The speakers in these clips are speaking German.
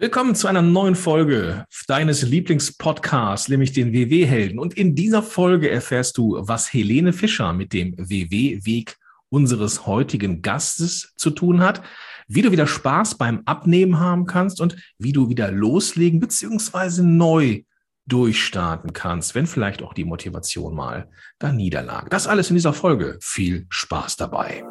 Willkommen zu einer neuen Folge deines Lieblingspodcasts, nämlich den WW-Helden. Und in dieser Folge erfährst du, was Helene Fischer mit dem WW-Weg unseres heutigen Gastes zu tun hat, wie du wieder Spaß beim Abnehmen haben kannst und wie du wieder loslegen bzw. neu durchstarten kannst, wenn vielleicht auch die Motivation mal da niederlag. Das alles in dieser Folge. Viel Spaß dabei.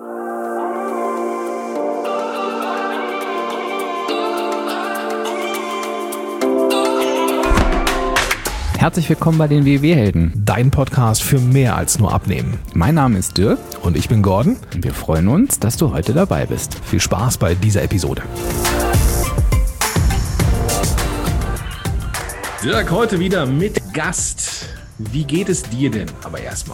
Herzlich willkommen bei den WW-Helden. Dein Podcast für mehr als nur Abnehmen. Mein Name ist Dirk. Und ich bin Gordon. Und wir freuen uns, dass du heute dabei bist. Viel Spaß bei dieser Episode. Dirk, heute wieder mit Gast. Wie geht es dir denn? Aber erstmal.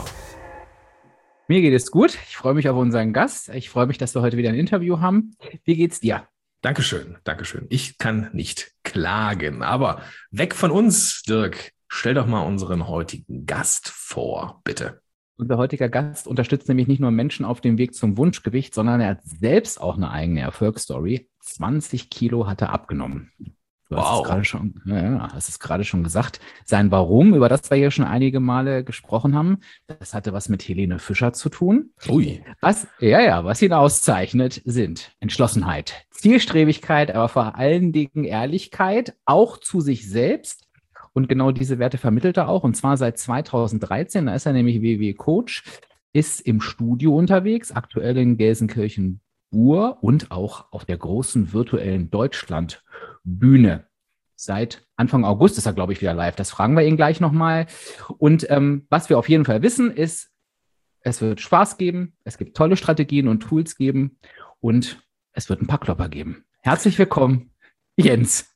Mir geht es gut. Ich freue mich auf unseren Gast. Ich freue mich, dass wir heute wieder ein Interview haben. Wie geht's dir? Dankeschön. Ich kann nicht klagen. Aber weg von uns, Dirk. Stell doch mal unseren heutigen Gast vor, bitte. Unser heutiger Gast unterstützt nämlich nicht nur Menschen auf dem Weg zum Wunschgewicht, sondern er hat selbst auch eine eigene Erfolgsstory. 20 Kilo hat er abgenommen. Du hast es gerade schon gesagt. Sein Warum, über das wir hier schon einige Male gesprochen haben, das hatte was mit Helene Fischer zu tun. Ui. Was ihn auszeichnet, sind Entschlossenheit, Zielstrebigkeit, aber vor allen Dingen Ehrlichkeit, auch zu sich selbst. Und genau diese Werte vermittelt er auch, und zwar seit 2013, da ist er nämlich WW-Coach, ist im Studio unterwegs, aktuell in Gelsenkirchen-Bur und auch auf der großen virtuellen Deutschland-Bühne. Seit Anfang August ist er, glaube ich, wieder live. Das fragen wir ihn gleich nochmal. Und was wir auf jeden Fall wissen, ist, es wird Spaß geben, es gibt tolle Strategien und Tools geben und es wird ein paar Klopper geben. Herzlich willkommen, Jens.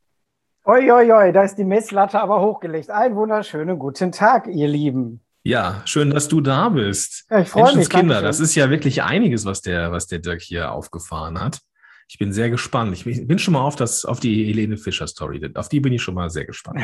Oi, da ist die Messlatte aber hochgelegt. Einen wunderschönen guten Tag, ihr Lieben. Ja, schön, dass du da bist. Ja, ich freue mich. Kinder, das ist ja wirklich einiges, was der Dirk hier aufgefahren hat. Ich bin sehr gespannt. Ich bin schon mal auf die Helene Fischer Story. Auf die bin ich schon mal sehr gespannt.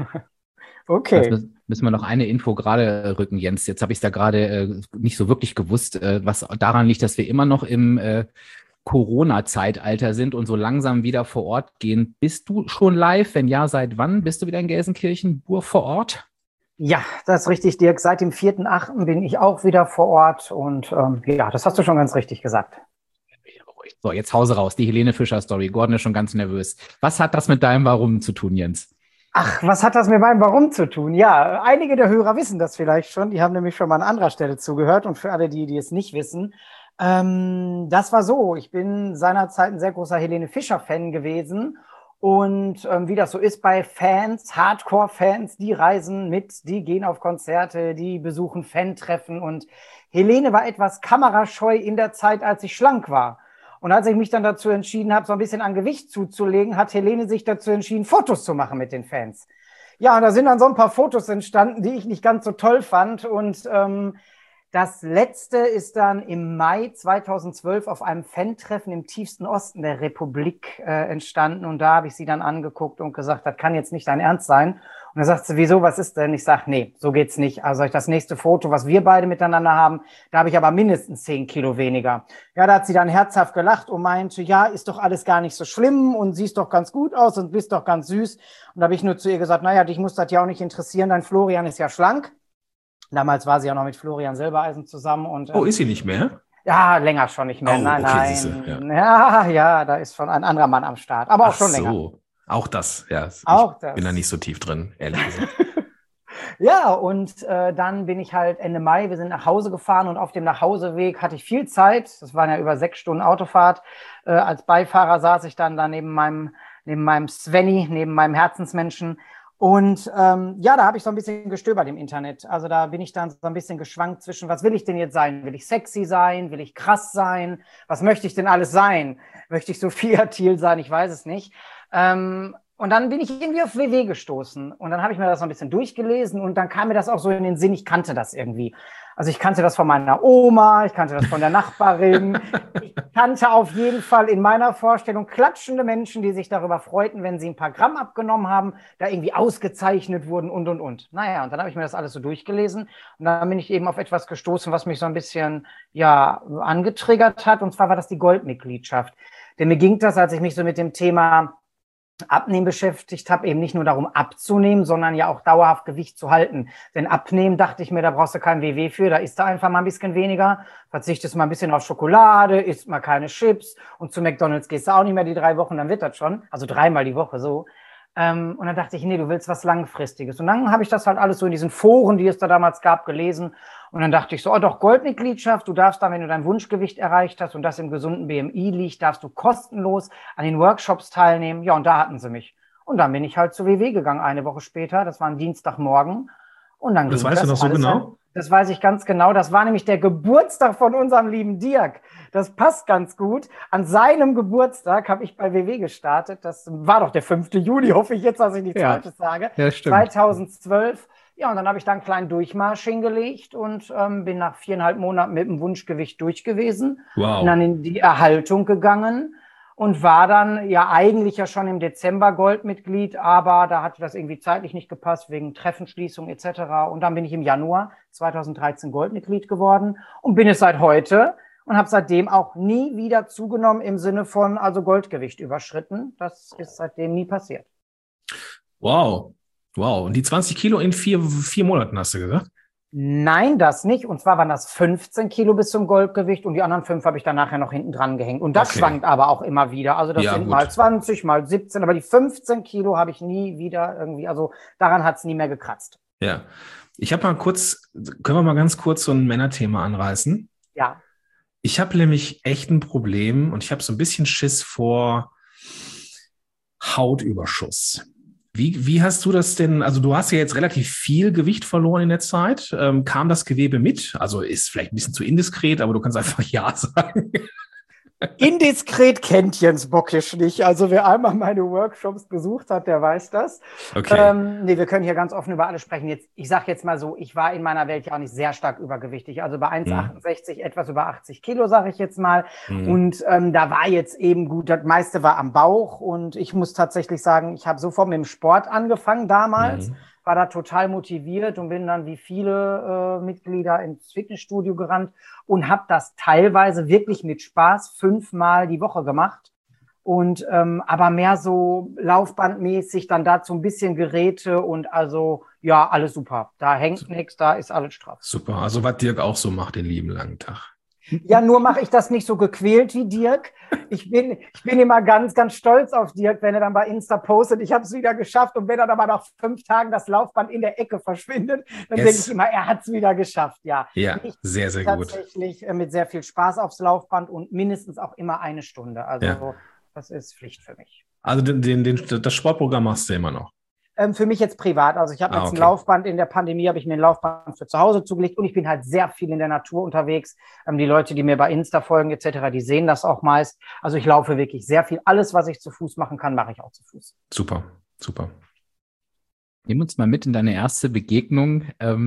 Okay. Jetzt müssen wir noch eine Info gerade rücken, Jens. Jetzt habe ich es da gerade nicht so wirklich gewusst, was daran liegt, dass wir immer noch im Corona-Zeitalter sind und so langsam wieder vor Ort gehen. Bist du schon live? Wenn ja, seit wann bist du wieder in Gelsenkirchen-Bur vor Ort? Ja, das ist richtig, Dirk. Seit dem 4.8. bin ich auch wieder vor Ort und das hast du schon ganz richtig gesagt. So, jetzt Hause raus, die Helene Fischer-Story. Gordon ist schon ganz nervös. Was hat das mit deinem Warum zu tun, Jens? Ach, was hat das mit meinem Warum zu tun? Ja, einige der Hörer wissen das vielleicht schon. Die haben nämlich schon mal an anderer Stelle zugehört. Und für alle, die es nicht wissen, das war so. Ich bin seinerzeit ein sehr großer Helene Fischer-Fan gewesen. Und wie das so ist bei Fans, Hardcore-Fans, die reisen mit, die gehen auf Konzerte, die besuchen Fan-Treffen. Und Helene war etwas kamerascheu in der Zeit, als ich schlank war. Und als ich mich dann dazu entschieden habe, so ein bisschen an Gewicht zuzulegen, hat Helene sich dazu entschieden, Fotos zu machen mit den Fans. Ja, und da sind dann so ein paar Fotos entstanden, die ich nicht ganz so toll fand. Und das letzte ist dann im Mai 2012 auf einem Fan-Treffen im tiefsten Osten der Republik entstanden. Und da habe ich sie dann angeguckt und gesagt, das kann jetzt nicht dein Ernst sein. Und dann sagt sie, wieso, was ist denn? Ich sage, nee, so geht's nicht. Also das nächste Foto, was wir beide miteinander haben, da habe ich aber mindestens 10 Kilo weniger. Ja, da hat sie dann herzhaft gelacht und meinte, ja, ist doch alles gar nicht so schlimm und siehst doch ganz gut aus und bist doch ganz süß. Und da habe ich nur zu ihr gesagt, naja, dich muss das ja auch nicht interessieren, dein Florian ist ja schlank. Damals war sie ja noch mit Florian Silbereisen zusammen. Und, ist sie nicht mehr? Ja, länger schon nicht mehr. Nein. Siehste, ja, da ist schon ein anderer Mann am Start. Aber auch schon länger. So. Auch das, ja. Ich bin da nicht so tief drin, ehrlich gesagt. Ja, und dann bin ich halt Ende Mai, wir sind nach Hause gefahren und auf dem Nachhauseweg hatte ich viel Zeit. Das waren ja über 6 Stunden Autofahrt. Als Beifahrer saß ich dann da neben meinem Svenny, neben meinem Herzensmenschen. Und da habe ich so ein bisschen gestöbert im Internet. Also da bin ich dann so ein bisschen geschwankt zwischen, was will ich denn jetzt sein? Will ich sexy sein? Will ich krass sein? Was möchte ich denn alles sein? Möchte ich Sophia Thiel sein? Ich weiß es nicht. Und dann bin ich irgendwie auf WW gestoßen. Und dann habe ich mir das so ein bisschen durchgelesen und dann kam mir das auch so in den Sinn, ich kannte das irgendwie. Also ich kannte das von meiner Oma, ich kannte das von der Nachbarin. Ich kannte auf jeden Fall in meiner Vorstellung klatschende Menschen, die sich darüber freuten, wenn sie ein paar Gramm abgenommen haben, da irgendwie ausgezeichnet wurden und. Naja, und dann habe ich mir das alles so durchgelesen und dann bin ich eben auf etwas gestoßen, was mich so ein bisschen, angetriggert hat. Und zwar war das die Goldmitgliedschaft. Denn mir ging das, als ich mich so mit dem Thema Abnehmen beschäftigt habe, eben nicht nur darum abzunehmen, sondern ja auch dauerhaft Gewicht zu halten. Denn Abnehmen, dachte ich mir, da brauchst du kein WW für, da isst du einfach mal ein bisschen weniger, verzichtest mal ein bisschen auf Schokolade, isst mal keine Chips und zu McDonald's gehst du auch nicht mehr die 3 Wochen, dann wird das schon, also 3-mal die Woche so. Und dann dachte ich, nee, du willst was Langfristiges. Und dann habe ich das halt alles so in diesen Foren, die es da damals gab, gelesen. Und dann dachte ich so, oh doch, Goldmitgliedschaft, du darfst dann, wenn du dein Wunschgewicht erreicht hast und das im gesunden BMI liegt, darfst du kostenlos an den Workshops teilnehmen. Ja, und da hatten sie mich. Und dann bin ich halt zur WW gegangen, eine Woche später. Das war ein Dienstagmorgen. Und dann das weißt du noch so genau? Das weiß ich ganz genau. Das war nämlich der Geburtstag von unserem lieben Dirk. Das passt ganz gut. An seinem Geburtstag habe ich bei WW gestartet. Das war doch der 5. Juli, hoffe ich jetzt, dass ich nichts Falsches sage. Ja, stimmt. 2012. Ja, und dann habe ich da einen kleinen Durchmarsch hingelegt und bin nach 4,5 Monaten mit dem Wunschgewicht durch gewesen. Wow. Bin dann in die Erhaltung gegangen und war dann ja eigentlich ja schon im Dezember Goldmitglied, aber da hatte das irgendwie zeitlich nicht gepasst, wegen Treffenschließung etc. Und dann bin ich im Januar 2013 Goldmitglied geworden und bin es seit heute und habe seitdem auch nie wieder zugenommen im Sinne von also Goldgewicht überschritten. Das ist seitdem nie passiert. Wow. Wow. Und die 20 Kilo in 4 Monaten, hast du gesagt? Nein, das nicht. Und zwar waren das 15 Kilo bis zum Goldgewicht und die anderen 5 habe ich dann nachher noch hinten dran gehängt. Und das schwankt aber auch immer wieder. Also das sind gut. Mal 20, mal 17, aber die 15 Kilo habe ich nie wieder irgendwie, also daran hat es nie mehr gekratzt. Ja. Ich habe können wir mal ganz kurz so ein Männerthema anreißen? Ja. Ich habe nämlich echt ein Problem und ich habe so ein bisschen Schiss vor Hautüberschuss. Wie hast du das denn, also du hast ja jetzt relativ viel Gewicht verloren in der Zeit. Kam das Gewebe mit? Also ist vielleicht ein bisschen zu indiskret, aber du kannst einfach Ja sagen. Indiskret kennt Jens Bockisch nicht. Also wer einmal meine Workshops besucht hat, der weiß das. Okay. Nee, wir können hier ganz offen über alles sprechen. Jetzt, ich sage jetzt mal so, ich war in meiner Welt ja auch nicht sehr stark übergewichtig. Also bei 1,68 etwas über 80 Kilo, sage ich jetzt mal. Und da war jetzt eben gut, das meiste war am Bauch. Und ich muss tatsächlich sagen, ich habe sofort mit dem Sport angefangen damals. War da total motiviert und bin dann wie viele Mitglieder ins Fitnessstudio gerannt und habe das teilweise wirklich mit Spaß 5-mal die Woche gemacht. Und aber mehr so laufbandmäßig, dann dazu ein bisschen Geräte und also ja, alles super. Da hängt nichts, da ist alles straff. Super, also was Dirk auch so macht den lieben langen Tag. Ja, nur mache ich das nicht so gequält wie Dirk. Ich bin immer ganz, ganz stolz auf Dirk, wenn er dann bei Insta postet, ich habe es wieder geschafft. Und wenn er dann mal nach 5 Tagen das Laufband in der Ecke verschwindet, dann denke ich immer, er hat es wieder geschafft. Ja, sehr, sehr gut. Tatsächlich mit sehr viel Spaß aufs Laufband und mindestens auch immer 1 Stunde. Also das ist Pflicht für mich. Also das Sportprogramm machst du immer noch? Für mich jetzt privat. Also ich habe jetzt ein Laufband. In der Pandemie habe ich mir ein Laufband für zu Hause zugelegt und ich bin halt sehr viel in der Natur unterwegs. Die Leute, die mir bei Insta folgen etc., die sehen das auch meist. Also ich laufe wirklich sehr viel. Alles, was ich zu Fuß machen kann, mache ich auch zu Fuß. Super, super. Nimm uns mal mit in deine erste Begegnung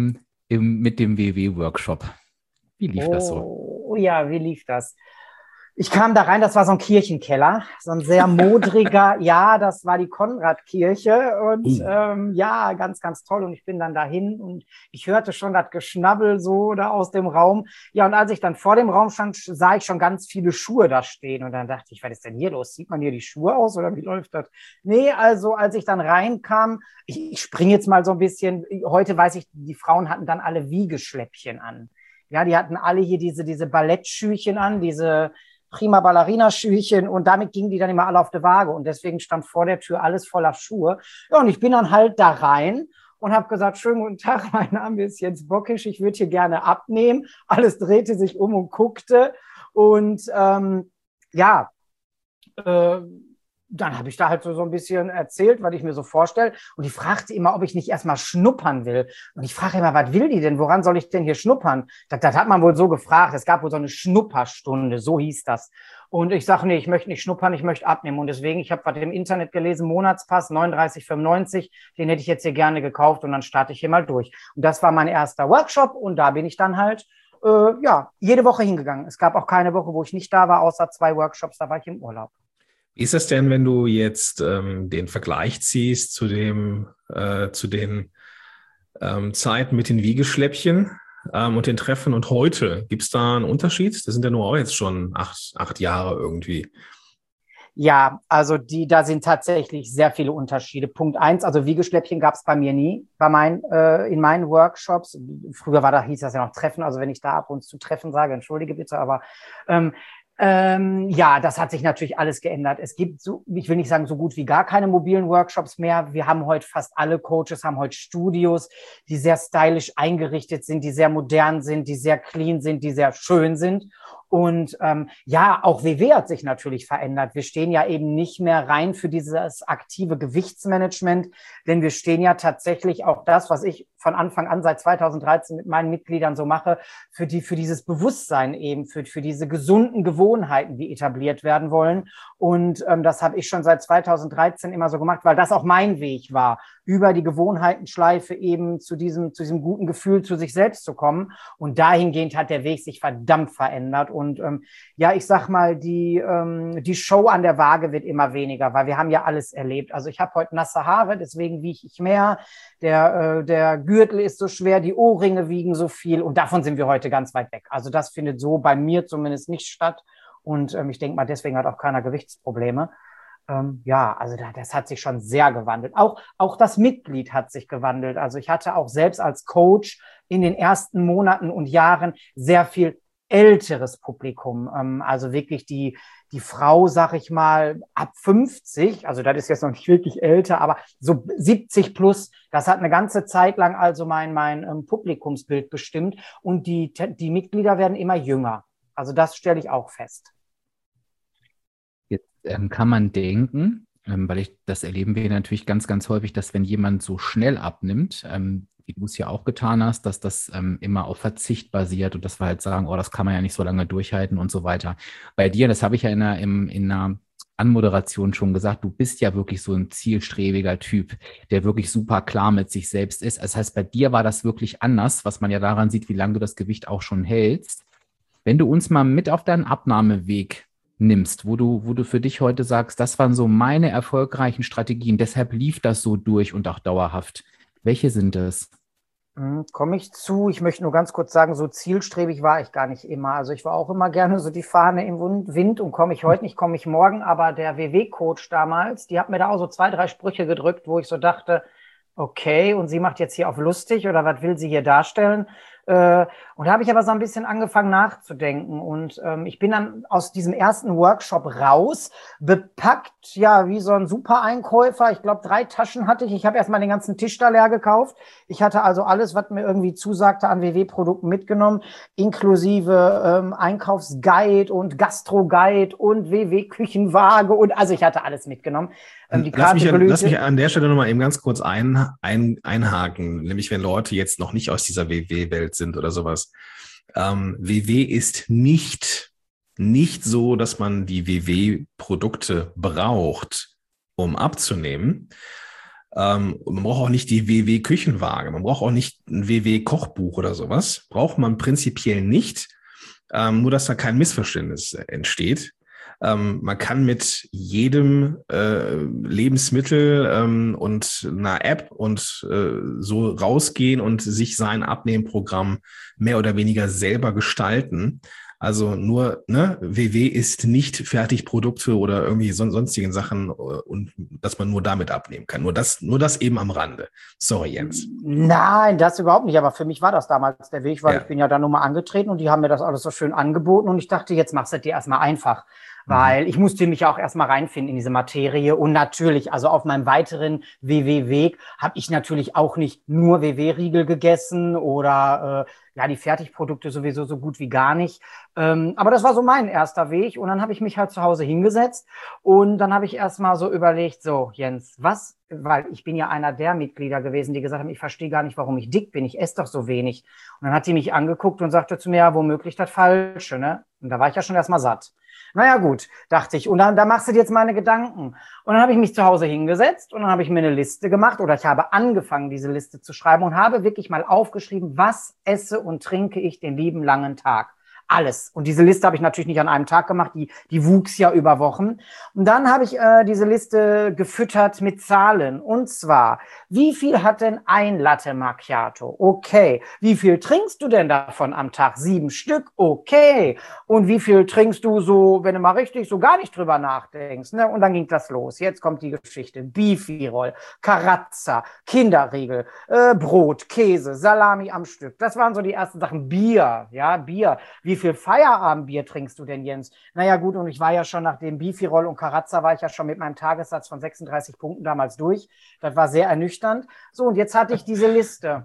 mit dem WW-Workshop. Wie lief das so? Oh ja, wie lief das? Ich kam da rein, das war so ein Kirchenkeller, so ein sehr modriger, ja, das war die Konradkirche und ja, ganz, ganz toll. Und ich bin dann dahin und ich hörte schon das Geschnabbel so da aus dem Raum. Ja, und als ich dann vor dem Raum stand, sah ich schon ganz viele Schuhe da stehen und dann dachte ich, was ist denn hier los? Sieht man hier die Schuhe aus oder wie läuft das? Nee, also als ich dann reinkam, ich springe jetzt mal so ein bisschen, heute weiß ich, die Frauen hatten dann alle Wiegeschläppchen an. Ja, die hatten alle hier diese Ballettschüchen an, diese prima Ballerina-Schüchen und damit gingen die dann immer alle auf die Waage und deswegen stand vor der Tür alles voller Schuhe. Ja, und ich bin dann halt da rein und habe gesagt, schönen guten Tag, mein Name ist Jens Bockisch, ich würde hier gerne abnehmen. Alles drehte sich um und guckte und dann habe ich da halt so ein bisschen erzählt, was ich mir so vorstelle. Und die fragte immer, ob ich nicht erstmal schnuppern will. Und ich frage immer, was will die denn? Woran soll ich denn hier schnuppern? Das hat man wohl so gefragt. Es gab wohl so eine Schnupperstunde, so hieß das. Und ich sage, nee, ich möchte nicht schnuppern, ich möchte abnehmen. Und deswegen, ich habe was im Internet gelesen, Monatspass 39,95. Den hätte ich jetzt hier gerne gekauft und dann starte ich hier mal durch. Und das war mein erster Workshop und da bin ich dann halt jede Woche hingegangen. Es gab auch keine Woche, wo ich nicht da war, außer 2 Workshops, da war ich im Urlaub. Wie ist das denn, wenn du jetzt den Vergleich ziehst zu den Zeiten mit den Wiegeschläppchen und den Treffen und heute? Gibt es da einen Unterschied? Das sind ja nur auch jetzt schon 8 Jahre irgendwie. Ja, also da sind tatsächlich sehr viele Unterschiede. Punkt eins, also Wiegeschläppchen gab es bei mir nie in meinen Workshops. Früher hieß das ja noch Treffen, also wenn ich da ab und zu Treffen sage, entschuldige bitte, aber ja, das hat sich natürlich alles geändert. Es gibt ich will nicht sagen, so gut wie gar keine mobilen Workshops mehr. Wir haben heute fast alle Coaches, haben heute Studios, die sehr stylisch eingerichtet sind, die sehr modern sind, die sehr clean sind, die sehr schön sind. Und ja, auch WW hat sich natürlich verändert. Wir stehen ja eben nicht mehr rein für dieses aktive Gewichtsmanagement, denn wir stehen ja tatsächlich auch das, was ich von Anfang an seit 2013 mit meinen Mitgliedern so mache, für dieses Bewusstsein eben, für diese gesunden Gewohnheiten, die etabliert werden wollen. Und das habe ich schon seit 2013 immer so gemacht, weil das auch mein Weg war, über die Gewohnheitenschleife eben zu diesem guten Gefühl zu sich selbst zu kommen. Und dahingehend hat der Weg sich verdammt verändert. Und ja, ich sag mal, die Show an der Waage wird immer weniger, weil wir haben ja alles erlebt. Also ich habe heute nasse Haare, deswegen wiege ich mehr. Der Gürtel ist so schwer, die Ohrringe wiegen so viel. Und davon sind wir heute ganz weit weg. Also das findet so bei mir zumindest nicht statt. Und ich denke mal, deswegen hat auch keiner Gewichtsprobleme. Ja, also das hat sich schon sehr gewandelt. Auch das Mitglied hat sich gewandelt. Also ich hatte auch selbst als Coach in den ersten Monaten und Jahren sehr viel älteres Publikum. Also wirklich die Frau, sag ich mal, ab 50, also das ist jetzt noch nicht wirklich älter, aber so 70 plus, das hat eine ganze Zeit lang also mein Publikumsbild bestimmt. Und die Mitglieder werden immer jünger. Also das stelle ich auch fest. Jetzt kann man denken, weil das erleben wir natürlich ganz, ganz häufig, dass wenn jemand so schnell abnimmt, wie du es ja auch getan hast, dass das immer auf Verzicht basiert und dass wir halt sagen, oh, das kann man ja nicht so lange durchhalten und so weiter. Bei dir, das habe ich ja in einer Anmoderation schon gesagt, du bist ja wirklich so ein zielstrebiger Typ, der wirklich super klar mit sich selbst ist. Das heißt, bei dir war das wirklich anders, was man ja daran sieht, wie lange du das Gewicht auch schon hältst. Wenn du uns mal mit auf deinen Abnahmeweg nimmst, wo du für dich heute sagst, das waren so meine erfolgreichen Strategien, deshalb lief das so durch und auch dauerhaft. Welche sind es? Komme ich zu. Ich möchte nur ganz kurz sagen, so zielstrebig war ich gar nicht immer. Also ich war auch immer gerne so die Fahne im Wind und komme ich heute nicht, komme ich morgen. Aber der WW-Coach damals, die hat mir da auch so 2, 3 Sprüche gedrückt, wo ich so dachte, okay, und sie macht jetzt hier auf lustig oder was will sie hier darstellen? Und da habe ich aber so ein bisschen angefangen nachzudenken und ich bin dann aus diesem ersten Workshop raus, bepackt, ja, wie so ein Super-Einkäufer. Ich glaube, 3 Taschen hatte ich. Ich habe erstmal den ganzen Tisch da leer gekauft. Ich hatte also alles, was mir irgendwie zusagte, an WW-Produkten mitgenommen, inklusive Einkaufsguide und Gastro-Guide und WW-Küchenwaage und also ich hatte alles mitgenommen. Lass mich an der Stelle nochmal eben ganz kurz einhaken, nämlich wenn Leute jetzt noch nicht aus dieser WW-Welt sind oder sowas. WW ist nicht so, dass man die WW-Produkte braucht, um abzunehmen. Man braucht auch nicht die WW-Küchenwaage, man braucht auch nicht ein WW-Kochbuch oder sowas. Braucht man prinzipiell nicht, nur dass da kein Missverständnis entsteht. Man kann mit jedem Lebensmittel und einer App und so rausgehen und sich sein Abnehmprogramm mehr oder weniger selber gestalten. Also nur, WW ist nicht Fertigprodukte oder irgendwie sonstigen Sachen und dass man nur damit abnehmen kann. Nur das eben am Rande. Sorry, Jens. Nein, das überhaupt nicht. Aber für mich war das damals der Weg, weil ich bin ja da nur mal angetreten und die haben mir das alles so schön angeboten und ich dachte, jetzt machst du dir erstmal einfach. Weil ich musste mich ja auch erstmal reinfinden in diese Materie und natürlich, also auf meinem weiteren WW-Weg habe ich natürlich auch nicht nur WW-Riegel gegessen oder ja, die Fertigprodukte sowieso so gut wie gar nicht. Aber das war so mein erster Weg und dann habe ich mich halt zu Hause hingesetzt und dann habe ich erstmal so überlegt, so Jens, weil ich bin ja einer der Mitglieder gewesen, die gesagt haben, ich verstehe gar nicht, warum ich dick bin, ich esse doch so wenig. Und dann hat die mich angeguckt und sagte zu mir, ja, womöglich das Falsche, ne? Und da war ich ja schon erstmal satt. Naja gut, dachte ich. Und dann, da machst du dir jetzt meine Gedanken. Und dann habe ich mich zu Hause hingesetzt und dann habe ich mir eine Liste gemacht oder ich habe angefangen, diese Liste zu schreiben und habe wirklich mal aufgeschrieben, was esse und trinke ich den lieben langen Tag. alles. Und diese Liste habe ich natürlich nicht an einem Tag gemacht, die wuchs ja über Wochen. Und dann habe ich diese Liste gefüttert mit Zahlen. Und zwar, wie viel hat denn ein Latte Macchiato? Okay. Wie viel trinkst du denn davon am Tag? 7 Stück? Okay. Und wie viel trinkst du so, wenn du mal richtig so gar nicht drüber nachdenkst? Ne? Und dann ging das los. Jetzt kommt die Geschichte. Bifirol, Carazza, Kinderriegel, Brot, Käse, Salami am Stück. Das waren so die ersten Sachen. Bier, ja, Bier. Wie viel Feierabendbier trinkst du denn, Jens? Naja, gut, und ich war ja schon nach dem Bifirol und Carazza war ich ja schon mit meinem Tagessatz von 36 Punkten damals durch. Das war sehr ernüchternd. So, und jetzt hatte ich diese Liste.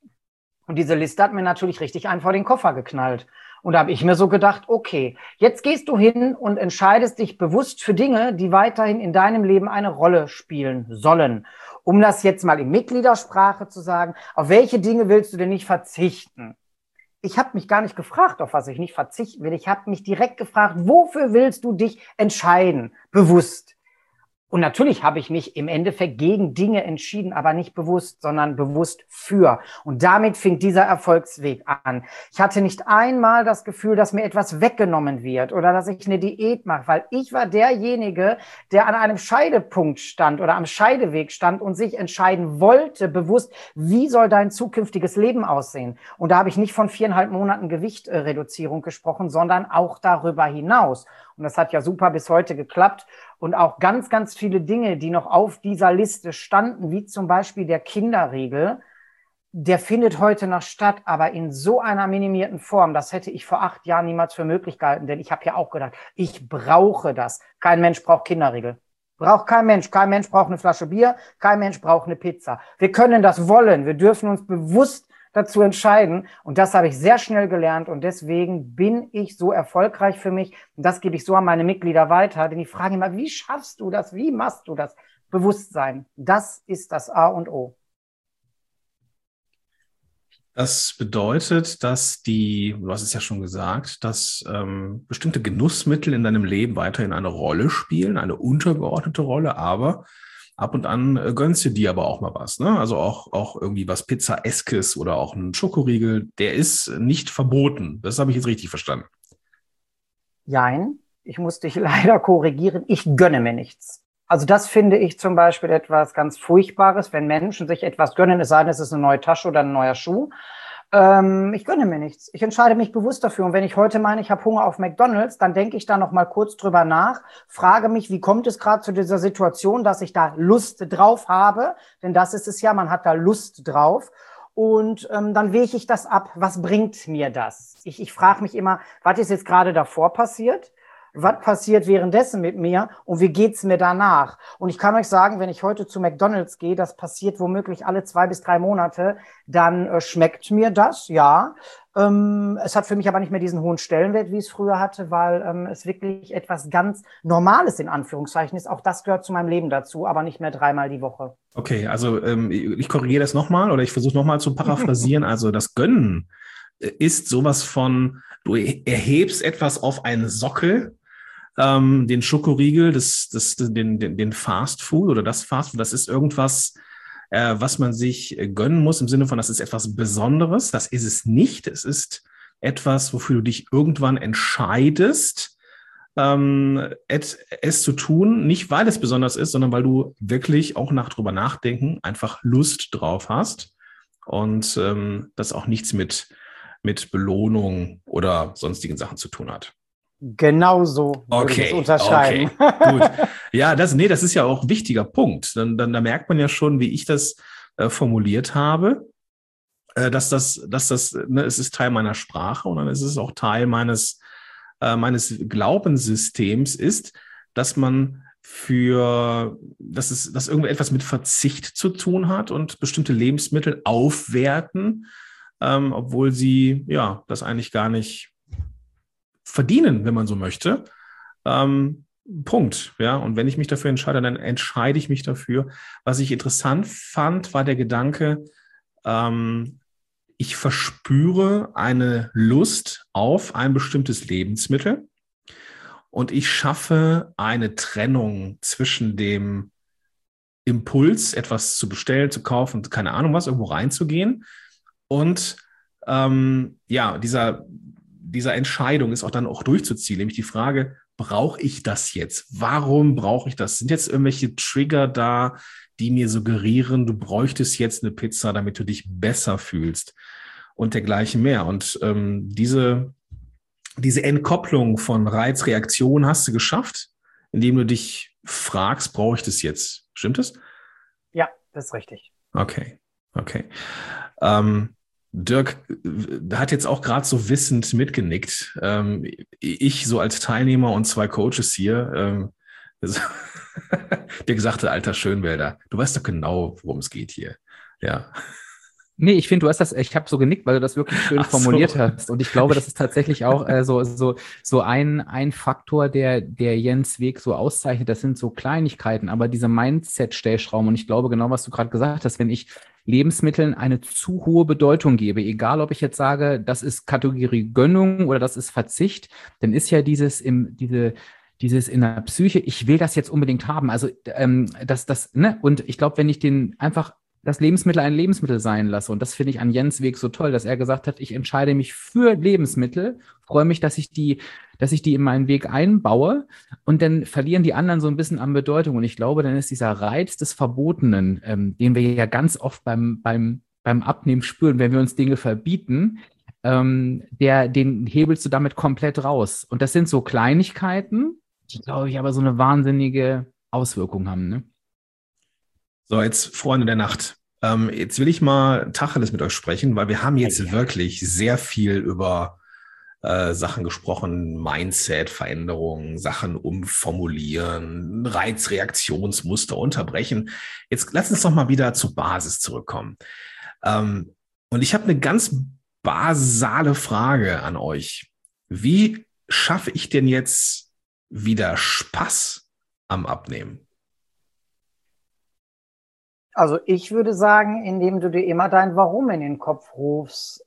Und diese Liste hat mir natürlich richtig einen vor den Koffer geknallt. Und da habe ich mir so gedacht, okay, jetzt gehst du hin und entscheidest dich bewusst für Dinge, die weiterhin in deinem Leben eine Rolle spielen sollen. Um das jetzt mal in Mitgliedersprache zu sagen, auf welche Dinge willst du denn nicht verzichten? Ich habe mich gar nicht gefragt, auf was ich nicht verzichten will. Ich habe mich direkt gefragt, wofür willst du dich entscheiden, bewusst? Und natürlich habe ich mich im Endeffekt gegen Dinge entschieden, aber nicht bewusst, sondern bewusst für. Und damit fing dieser Erfolgsweg an. Ich hatte nicht einmal das Gefühl, dass mir etwas weggenommen wird oder dass ich eine Diät mache, weil ich war derjenige, der an einem Scheidepunkt stand oder am Scheideweg stand und sich entscheiden wollte, bewusst, wie soll dein zukünftiges Leben aussehen? Und da habe ich nicht von 4,5 Monaten Gewichtreduzierung gesprochen, sondern auch darüber hinaus. Und das hat ja super bis heute geklappt. Und auch ganz, ganz viele Dinge, die noch auf dieser Liste standen, wie zum Beispiel der Kinderriegel, der findet heute noch statt, aber in so einer minimierten Form. Das hätte ich vor 8 Jahren niemals für möglich gehalten, denn ich habe ja auch gedacht, ich brauche das. Kein Mensch braucht Kinderriegel. Braucht kein Mensch. Kein Mensch braucht eine Flasche Bier. Kein Mensch braucht eine Pizza. Wir können das wollen. Wir dürfen uns bewusst dazu entscheiden. Und das habe ich sehr schnell gelernt. Und deswegen bin ich so erfolgreich für mich. Und das gebe ich so an meine Mitglieder weiter. Denn die fragen immer, wie schaffst du das? Wie machst du das? Bewusstsein. Das ist das A und O. Das bedeutet, dass du hast es ja schon gesagt, dass bestimmte Genussmittel in deinem Leben weiterhin eine Rolle spielen, eine untergeordnete Rolle, aber ab und an gönnst du dir aber auch mal was, ne? Also auch irgendwie was Pizzaeskes oder auch ein Schokoriegel, der ist nicht verboten. Das habe ich jetzt richtig verstanden. Jein, ich muss dich leider korrigieren. Ich gönne mir nichts. Also das finde ich zum Beispiel etwas ganz Furchtbares, wenn Menschen sich etwas gönnen, es sei denn, es ist eine neue Tasche oder ein neuer Schuh. Ich gönne mir nichts. Ich entscheide mich bewusst dafür. Und wenn ich heute meine, ich habe Hunger auf McDonald's, dann denke ich da noch mal kurz drüber nach, frage mich, wie kommt es gerade zu dieser Situation, dass ich da Lust drauf habe? Denn das ist es ja, man hat da Lust drauf. Und dann wäge ich das ab. Was bringt mir das? Ich frage mich immer, was ist jetzt gerade davor passiert? Was passiert währenddessen mit mir und wie geht's mir danach? Und ich kann euch sagen, wenn ich heute zu McDonald's gehe, das passiert womöglich alle 2 bis 3 Monate, dann schmeckt mir das, ja. Es hat für mich aber nicht mehr diesen hohen Stellenwert, wie es früher hatte, weil es wirklich etwas ganz Normales in Anführungszeichen ist. Auch das gehört zu meinem Leben dazu, aber nicht mehr 3-mal die Woche. Okay, also ich korrigiere das nochmal oder ich versuche nochmal zu paraphrasieren. Also das Gönnen ist sowas von, du erhebst etwas auf einen Sockel, den Schokoriegel, den Fast Food oder das Fast Food, das ist irgendwas, was man sich gönnen muss, im Sinne von, das ist etwas Besonderes. Das ist es nicht. Es ist etwas, wofür du dich irgendwann entscheidest, es zu tun, nicht weil es besonders ist, sondern weil du wirklich auch drüber nachdenken, einfach Lust drauf hast und das auch nichts mit Belohnung oder sonstigen Sachen zu tun hat. Genau so würde ich es unterscheiden. Okay, gut. Ja, das ist ja auch ein wichtiger Punkt. Da merkt man ja schon, wie ich das formuliert habe, dass das ne, es ist Teil meiner Sprache und dann ist es auch Teil meines Glaubenssystems ist, dass dass irgendetwas mit Verzicht zu tun hat und bestimmte Lebensmittel aufwerten, obwohl sie ja das eigentlich gar nicht verdienen, wenn man so möchte. Punkt. Ja. Und wenn ich mich dafür entscheide, dann entscheide ich mich dafür. Was ich interessant fand, war der Gedanke, ich verspüre eine Lust auf ein bestimmtes Lebensmittel und ich schaffe eine Trennung zwischen dem Impuls, etwas zu bestellen, zu kaufen, keine Ahnung was, irgendwo reinzugehen und dieser Entscheidung ist auch dann auch durchzuziehen, nämlich die Frage, brauche ich das jetzt? Warum brauche ich das? Sind jetzt irgendwelche Trigger da, die mir suggerieren, du bräuchtest jetzt eine Pizza, damit du dich besser fühlst und dergleichen mehr. Und diese Entkopplung von Reiz-Reaktion hast du geschafft, indem du dich fragst, brauche ich das jetzt? Stimmt das? Ja, das ist richtig. Okay. Dirk hat jetzt auch gerade so wissend mitgenickt. Ich so als Teilnehmer und 2 Coaches hier, der gesagte, alter Schönwälder, du weißt doch genau, worum es geht hier. Ja. Nee, ich finde, ich habe so genickt, weil du das wirklich schön formuliert hast. Und ich glaube, das ist tatsächlich auch so ein Faktor, der Jens Weg so auszeichnet. Das sind so Kleinigkeiten, aber diese Mindset-Stellschrauben. Und ich glaube genau, was du gerade gesagt hast, wenn ich Lebensmitteln eine zu hohe Bedeutung gebe, egal ob ich jetzt sage, das ist Kategorie Gönnung oder das ist Verzicht, dann ist ja dieses in der Psyche, ich will das jetzt unbedingt haben. Also ne? Und ich glaube, wenn ich den einfach das Lebensmittel ein Lebensmittel sein lasse, und das finde ich an Jens Weg so toll, dass er gesagt hat, ich entscheide mich für Lebensmittel, freue mich, dass ich die in meinen Weg einbaue, und dann verlieren die anderen so ein bisschen an Bedeutung. Und ich glaube, dann ist dieser Reiz des Verbotenen, den wir ja ganz oft beim Abnehmen spüren, wenn wir uns Dinge verbieten, den hebelst du damit komplett raus. Und das sind so Kleinigkeiten, die, glaube ich, aber so eine wahnsinnige Auswirkung haben, ne? So, jetzt Freunde der Nacht. Jetzt will ich mal Tacheles mit euch sprechen, weil wir haben jetzt wirklich sehr viel über Sachen gesprochen, Mindset, Veränderungen, Sachen umformulieren, Reizreaktionsmuster unterbrechen. Jetzt lass uns doch mal wieder zur Basis zurückkommen. Und ich habe eine ganz basale Frage an euch. Wie schaffe ich denn jetzt wieder Spaß am Abnehmen? Also ich würde sagen, indem du dir immer dein Warum in den Kopf rufst.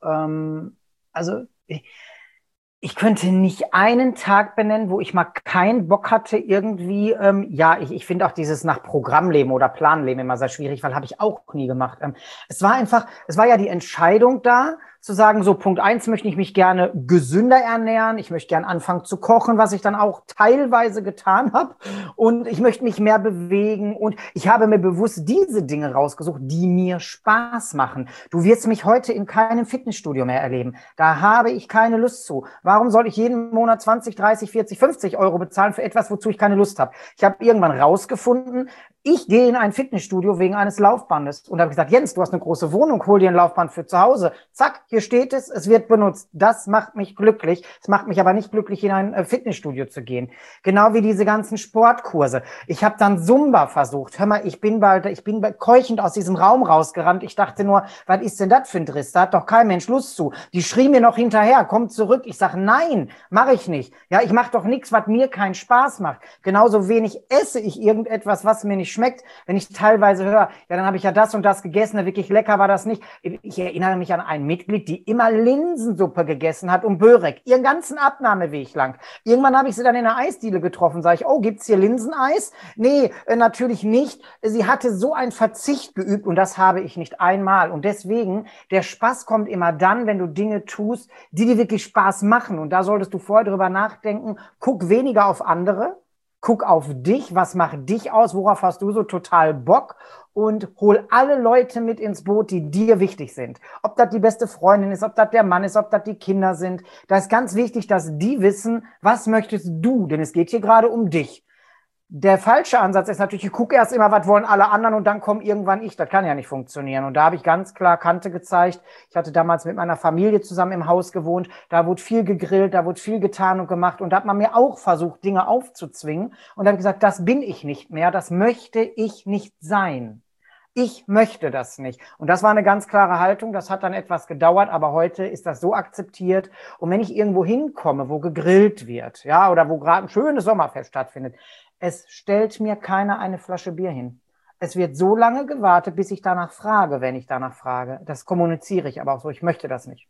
Ich könnte nicht einen Tag benennen, wo ich mal keinen Bock hatte irgendwie. Ich finde auch dieses nach Programmleben oder Planleben immer sehr schwierig, weil habe ich auch nie gemacht. Es war ja die Entscheidung da, zu sagen, so Punkt 1 möchte ich mich gerne gesünder ernähren, ich möchte gerne anfangen zu kochen, was ich dann auch teilweise getan habe, und ich möchte mich mehr bewegen, und ich habe mir bewusst diese Dinge rausgesucht, die mir Spaß machen. Du wirst mich heute in keinem Fitnessstudio mehr erleben. Da habe ich keine Lust zu. Warum soll ich jeden Monat 20, 30, 40, 50 Euro bezahlen für etwas, wozu ich keine Lust habe? Ich habe irgendwann rausgefunden, ich gehe in ein Fitnessstudio wegen eines Laufbandes, und habe gesagt, Jens, du hast eine große Wohnung, hol dir ein Laufband für zu Hause. Zack, hier steht es wird benutzt. Das macht mich glücklich. Es macht mich aber nicht glücklich, in ein Fitnessstudio zu gehen. Genau wie diese ganzen Sportkurse. Ich habe dann Zumba versucht. Hör mal, ich bin keuchend aus diesem Raum rausgerannt. Ich dachte nur, was ist denn das für ein Driss? Da hat doch kein Mensch Lust zu. Die schrien mir noch hinterher, komm zurück. Ich sage, nein, mache ich nicht. Ja, ich mache doch nichts, was mir keinen Spaß macht. Genauso wenig esse ich irgendetwas, was mir nicht schmeckt. Wenn ich teilweise höre, ja, dann habe ich ja das und das gegessen, wirklich lecker war das nicht. Ich erinnere mich an ein Mitglied, die immer Linsensuppe gegessen hat und Börek, ihren ganzen Abnahmeweg lang. Irgendwann habe ich sie dann in einer Eisdiele getroffen, sage ich, oh, gibt's hier Linseneis? Nee, natürlich nicht. Sie hatte so einen Verzicht geübt, und das habe ich nicht einmal. Und deswegen, der Spaß kommt immer dann, wenn du Dinge tust, die dir wirklich Spaß machen. Und da solltest du vorher drüber nachdenken, guck weniger auf andere, guck auf dich, was macht dich aus, worauf hast du so total Bock, und hol alle Leute mit ins Boot, die dir wichtig sind. Ob das die beste Freundin ist, ob das der Mann ist, ob das die Kinder sind. Da ist ganz wichtig, dass die wissen, was möchtest du, denn es geht hier gerade um dich. Der falsche Ansatz ist natürlich, ich gucke erst immer, was wollen alle anderen, und dann komme irgendwann ich. Das kann ja nicht funktionieren. Und da habe ich ganz klar Kante gezeigt. Ich hatte damals mit meiner Familie zusammen im Haus gewohnt. Da wurde viel gegrillt, da wurde viel getan und gemacht. Und da hat man mir auch versucht, Dinge aufzuzwingen. Und dann gesagt, das bin ich nicht mehr, das möchte ich nicht sein. Ich möchte das nicht. Und das war eine ganz klare Haltung. Das hat dann etwas gedauert, aber heute ist das so akzeptiert. Und wenn ich irgendwo hinkomme, wo gegrillt wird, ja, oder wo gerade ein schönes Sommerfest stattfindet, es stellt mir keiner eine Flasche Bier hin. Es wird so lange gewartet, bis ich danach frage, wenn ich danach frage. Das kommuniziere ich aber auch so. Ich möchte das nicht.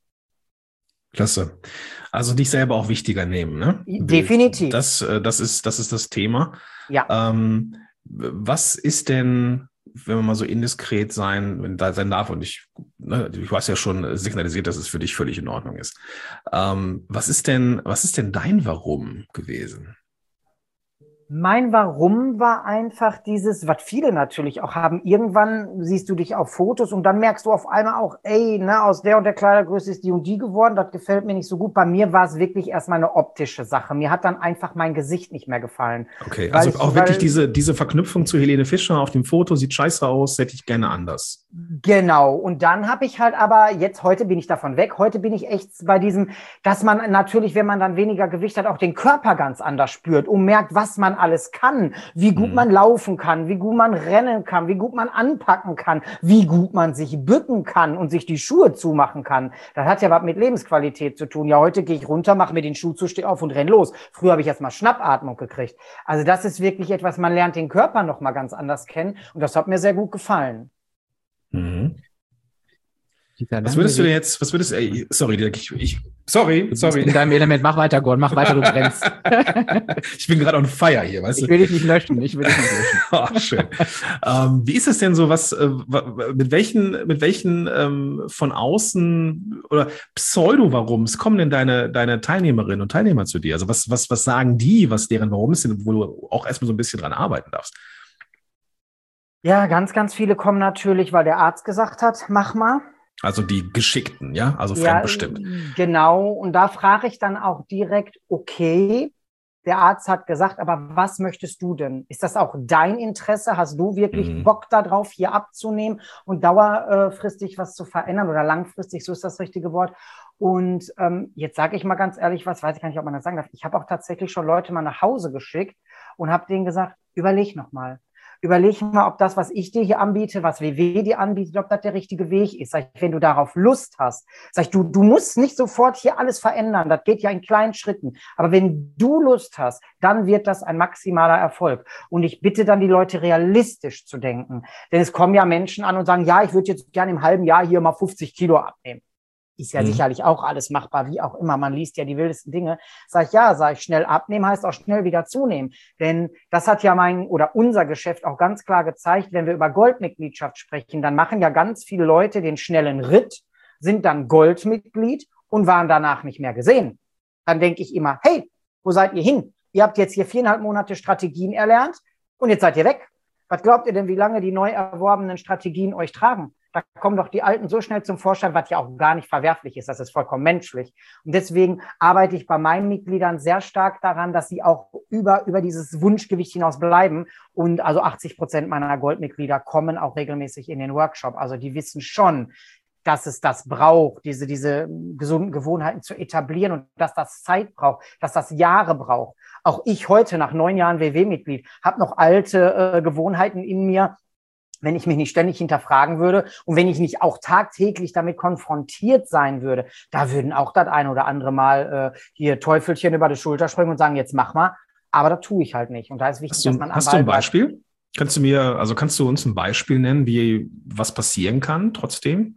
Klasse. Also dich selber auch wichtiger nehmen, ne? Definitiv. Das ist das Thema. Ja. Was ist denn, wenn man mal so indiskret sein darf, und ich du hast ja schon signalisiert, dass es für dich völlig in Ordnung ist. Was ist denn dein Warum gewesen? Mein Warum war einfach dieses, was viele natürlich auch haben. Irgendwann siehst du dich auf Fotos und dann merkst du auf einmal auch, ey, ne, aus der und der Kleidergröße ist die und die geworden. Das gefällt mir nicht so gut. Bei mir war es wirklich erstmal eine optische Sache. Mir hat dann einfach mein Gesicht nicht mehr gefallen. Okay, also auch wirklich diese Verknüpfung zu Helene Fischer auf dem Foto, sieht scheiße aus, hätte ich gerne anders. Genau. Und dann habe ich halt aber, heute bin ich davon weg. Heute bin ich echt bei diesem, dass man natürlich, wenn man dann weniger Gewicht hat, auch den Körper ganz anders spürt und merkt, was man alles kann, wie gut man laufen kann, wie gut man rennen kann, wie gut man anpacken kann, wie gut man sich bücken kann und sich die Schuhe zumachen kann. Das hat ja was mit Lebensqualität zu tun. Ja, heute gehe ich runter, mache mir den Schuh zu, stehe auf und renn los. Früher habe ich erst mal Schnappatmung gekriegt. Also das ist wirklich etwas, man lernt den Körper noch mal ganz anders kennen und das hat mir sehr gut gefallen. Mhm. Was würdest du sorry. In deinem Element, mach weiter, Gordon, mach weiter, du brennst. Ich bin gerade on fire hier, weißt du? Ich will dich nicht löschen. Oh, schön. Wie ist es denn so, mit welchen von außen oder Pseudo-Warums kommen denn deine Teilnehmerinnen und Teilnehmer zu dir? Also was sagen die, was deren Warum ist, wo du auch erstmal so ein bisschen dran arbeiten darfst? Ja, ganz, ganz viele kommen natürlich, weil der Arzt gesagt hat, mach mal. Also die Geschickten, ja? Also fremdbestimmt. Ja, genau. Und da frage ich dann auch direkt, okay, der Arzt hat gesagt, aber was möchtest du denn? Ist das auch dein Interesse? Hast du wirklich Bock darauf, hier abzunehmen und dauerfristig was zu verändern oder langfristig, so ist das richtige Wort? Und jetzt sage ich mal ganz ehrlich, was weiß ich gar nicht, ob man das sagen darf. Ich habe auch tatsächlich schon Leute mal nach Hause geschickt und habe denen gesagt, überleg noch mal. Überleg mal, ob das, was ich dir hier anbiete, was WW dir anbietet, ob das der richtige Weg ist. Sag ich, wenn du darauf Lust hast, sag ich, du musst nicht sofort hier alles verändern. Das geht ja in kleinen Schritten. Aber wenn du Lust hast, dann wird das ein maximaler Erfolg. Und ich bitte dann die Leute, realistisch zu denken. Denn es kommen ja Menschen an und sagen, ja, ich würde jetzt gerne im halben Jahr hier mal 50 Kilo abnehmen. Ist ja sicherlich auch alles machbar, wie auch immer. Man liest ja die wildesten Dinge. Sag ich, schnell abnehmen heißt auch schnell wieder zunehmen. Denn das hat ja unser Geschäft auch ganz klar gezeigt, wenn wir über Goldmitgliedschaft sprechen, dann machen ja ganz viele Leute den schnellen Ritt, sind dann Goldmitglied und waren danach nicht mehr gesehen. Dann denke ich immer, hey, wo seid ihr hin? Ihr habt jetzt hier 4,5 Monate Strategien erlernt und jetzt seid ihr weg. Was glaubt ihr denn, wie lange die neu erworbenen Strategien euch tragen? Da kommen doch die Alten so schnell zum Vorschein, was ja auch gar nicht verwerflich ist. Das ist vollkommen menschlich. Und deswegen arbeite ich bei meinen Mitgliedern sehr stark daran, dass sie auch über dieses Wunschgewicht hinaus bleiben. Und also 80% meiner Goldmitglieder kommen auch regelmäßig in den Workshop. Also die wissen schon, dass es das braucht, diese gesunden Gewohnheiten zu etablieren und dass das Zeit braucht, dass das Jahre braucht. Auch ich heute nach 9 Jahren WW-Mitglied habe noch alte Gewohnheiten in mir, wenn ich mich nicht ständig hinterfragen würde und wenn ich nicht auch tagtäglich damit konfrontiert sein würde, da würden auch das ein oder andere Mal hier Teufelchen über die Schulter springen und sagen, jetzt mach mal. Aber das tue ich halt nicht. Und da ist wichtig, dass man Hast du ein Beispiel? Kannst du uns ein Beispiel nennen, was passieren kann trotzdem?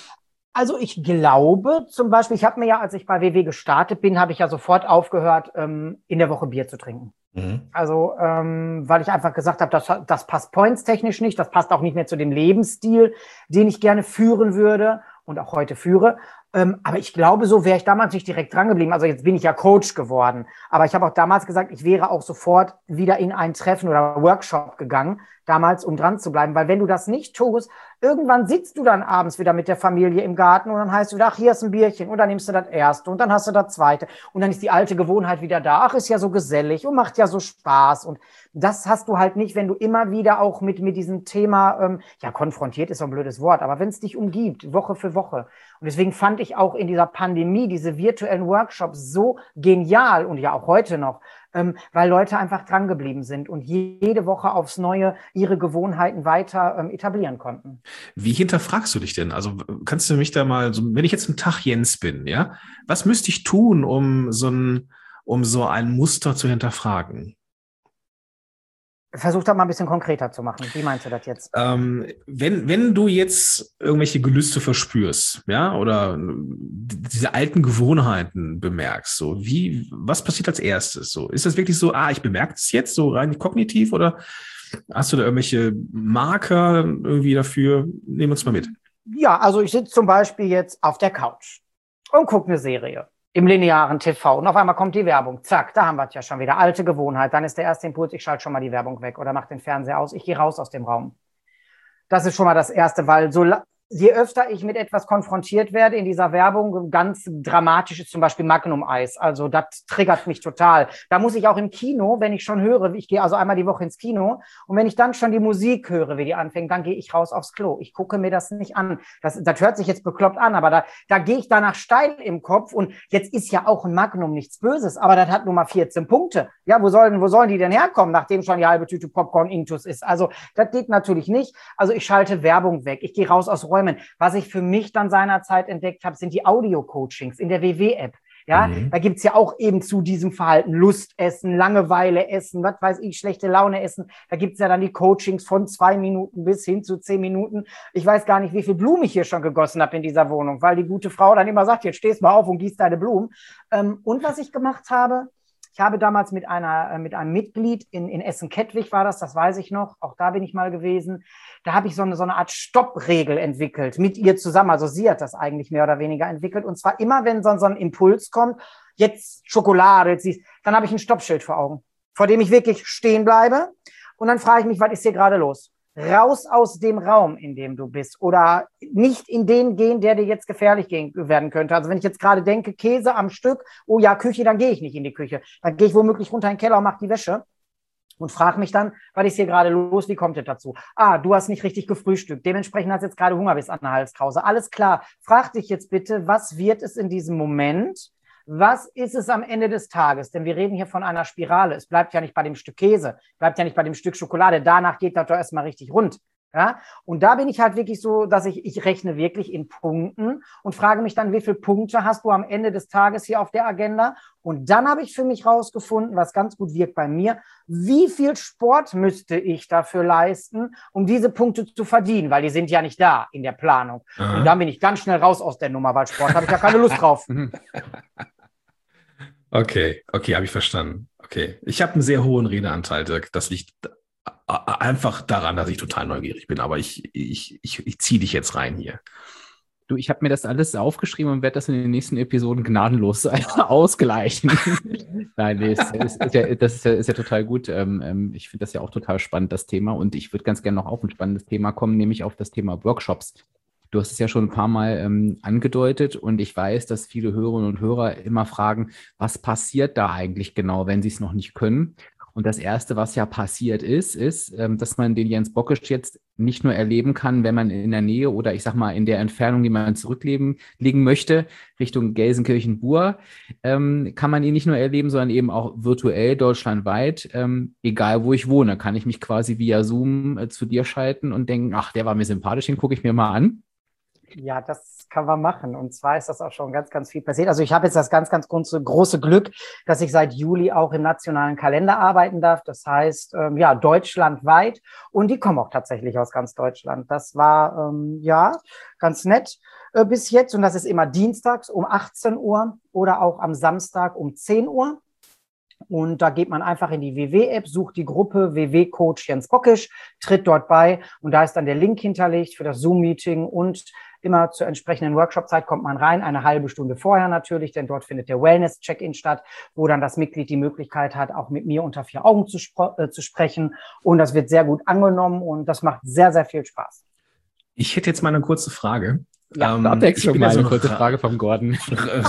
Also ich glaube zum Beispiel, ich habe mir ja, als ich bei WW gestartet bin, habe ich ja sofort aufgehört, in der Woche Bier zu trinken. Also, weil ich einfach gesagt habe, das passt points-technisch nicht, das passt auch nicht mehr zu dem Lebensstil, den ich gerne führen würde und auch heute führe. Aber ich glaube, so wäre ich damals nicht direkt dran geblieben. Also jetzt bin ich ja Coach geworden. Aber ich habe auch damals gesagt, ich wäre auch sofort wieder in ein Treffen oder Workshop gegangen, damals, um dran zu bleiben. Weil wenn du das nicht tust, irgendwann sitzt du dann abends wieder mit der Familie im Garten und dann heißt es wieder, ach, hier ist ein Bierchen und dann nimmst du das erste und dann hast du das zweite und dann ist die alte Gewohnheit wieder da. Ach, ist ja so gesellig und macht ja so Spaß. Und das hast du halt nicht, wenn du immer wieder auch mit diesem Thema, konfrontiert ist so ein blödes Wort, aber wenn es dich umgibt, Woche für Woche. Und deswegen fand ich auch in dieser Pandemie diese virtuellen Workshops so genial und ja auch heute noch, weil Leute einfach dran geblieben sind und jede Woche aufs Neue ihre Gewohnheiten weiter etablieren konnten. Wie hinterfragst du dich denn? Also kannst du mich da mal, wenn ich jetzt ein Tag Jens bin, ja, was müsste ich tun, um so ein Muster zu hinterfragen? Versuch das mal ein bisschen konkreter zu machen. Wie meinst du das jetzt? Wenn du jetzt irgendwelche Gelüste verspürst, ja, oder diese alten Gewohnheiten bemerkst, so was passiert als erstes? So, ist das wirklich so, ich bemerke es jetzt so rein kognitiv oder hast du da irgendwelche Marker irgendwie dafür? Nehmen wir uns mal mit. Ja, also ich sitze zum Beispiel jetzt auf der Couch und gucke eine Serie im linearen TV und auf einmal kommt die Werbung. Zack, da haben wir es ja schon wieder. Alte Gewohnheit. Dann ist der erste Impuls, ich schalte schon mal die Werbung weg oder mache den Fernseher aus. Ich gehe raus aus dem Raum. Das ist schon mal das Erste, weil je öfter ich mit etwas konfrontiert werde in dieser Werbung, ganz dramatisch ist zum Beispiel Magnum-Eis. Also das triggert mich total. Da muss ich auch im Kino, wenn ich schon höre, ich gehe also einmal die Woche ins Kino und wenn ich dann schon die Musik höre, wie die anfängt, dann gehe ich raus aufs Klo. Ich gucke mir das nicht an. Das hört sich jetzt bekloppt an, aber da gehe ich danach steil im Kopf und jetzt ist ja auch ein Magnum nichts Böses, aber das hat nur mal 14 Punkte. Ja, wo sollen die denn herkommen, nachdem schon die halbe Tüte Popcorn Intus ist? Also das geht natürlich nicht. Also ich schalte Werbung weg. Ich gehe raus aus Räumen. Was ich für mich dann seinerzeit entdeckt habe, sind die Audio-Coachings in der WW-App. Ja, da gibt's ja auch eben zu diesem Verhalten Lustessen, Langeweile essen, was weiß ich, schlechte Laune essen. Da gibt's ja dann die Coachings von 2 Minuten bis hin zu 10 Minuten. Ich weiß gar nicht, wie viel Blumen ich hier schon gegossen habe in dieser Wohnung, weil die gute Frau dann immer sagt, jetzt stehst mal auf und gießt deine Blumen. Und was ich gemacht habe, ich habe damals mit einem Mitglied in Essen-Kettwig war das weiß ich noch, auch da bin ich mal gewesen, da habe ich so eine Art Stoppregel entwickelt, mit ihr zusammen, also sie hat das eigentlich mehr oder weniger entwickelt und zwar immer, wenn so ein Impuls kommt, jetzt Schokolade, dann habe ich ein Stoppschild vor Augen, vor dem ich wirklich stehen bleibe und dann frage ich mich, was ist hier gerade los? Raus aus dem Raum, in dem du bist oder nicht in den gehen, der dir jetzt gefährlich werden könnte. Also wenn ich jetzt gerade denke, Käse am Stück, oh ja, Küche, dann gehe ich nicht in die Küche. Dann gehe ich womöglich runter in den Keller und mache die Wäsche und frage mich dann, was ist hier gerade los, wie kommt es dazu? Du hast nicht richtig gefrühstückt, dementsprechend hast du jetzt gerade Hunger bis an der Halskrause. Alles klar, frag dich jetzt bitte, was wird es in diesem Moment? Was ist es am Ende des Tages? Denn wir reden hier von einer Spirale. Es bleibt ja nicht bei dem Stück Käse, bleibt ja nicht bei dem Stück Schokolade. Danach geht das doch erstmal richtig rund. Ja? Und da bin ich halt wirklich so, dass ich rechne wirklich in Punkten und frage mich dann, wie viele Punkte hast du am Ende des Tages hier auf der Agenda? Und dann habe ich für mich rausgefunden, was ganz gut wirkt bei mir, wie viel Sport müsste ich dafür leisten, um diese Punkte zu verdienen, weil die sind ja nicht da in der Planung. Und dann bin ich ganz schnell raus aus der Nummer, weil Sport habe ich ja keine Lust drauf. Okay, habe ich verstanden. Okay, ich habe einen sehr hohen Redeanteil, Dirk. Das liegt einfach daran, dass ich total neugierig bin. Aber ich ziehe dich jetzt rein hier. Du, ich habe mir das alles aufgeschrieben und werde das in den nächsten Episoden gnadenlos ausgleichen. Nein, nee, das ist ja total gut. Ich finde das ja auch total spannend, das Thema. Und ich würde ganz gerne noch auf ein spannendes Thema kommen, nämlich auf das Thema Workshops. Du hast es ja schon ein paar Mal angedeutet und ich weiß, dass viele Hörerinnen und Hörer immer fragen, was passiert da eigentlich genau, wenn sie es noch nicht können? Und das Erste, was ja passiert ist, dass man den Jens Bockisch jetzt nicht nur erleben kann, wenn man in der Nähe oder ich sag mal in der Entfernung, die man zurücklegen möchte, Richtung Gelsenkirchen-Bur, kann man ihn nicht nur erleben, sondern eben auch virtuell deutschlandweit, egal wo ich wohne, kann ich mich quasi via Zoom zu dir schalten und denken, ach, der war mir sympathisch, den gucke ich mir mal an. Ja, das kann man machen. Und zwar ist das auch schon ganz, ganz viel passiert. Also ich habe jetzt das ganz, ganz große Glück, dass ich seit Juli auch im nationalen Kalender arbeiten darf. Das heißt, ja, deutschlandweit. Und die kommen auch tatsächlich aus ganz Deutschland. Das war, ja, ganz nett bis jetzt. Und das ist immer dienstags um 18 Uhr oder auch am Samstag um 10 Uhr. Und da geht man einfach in die WW-App, sucht die Gruppe WW-Coach Jens Bockisch, tritt dort bei und da ist dann der Link hinterlegt für das Zoom-Meeting und immer zur entsprechenden Workshop-Zeit kommt man rein, eine halbe Stunde vorher natürlich, denn dort findet der Wellness-Check-In statt, wo dann das Mitglied die Möglichkeit hat, auch mit mir unter 4 Augen zu sprechen und das wird sehr gut angenommen und das macht sehr, sehr viel Spaß. Ich hätte jetzt mal eine kurze Frage. Ja, Abwechslung mal eine kurze Frage vom Gordon.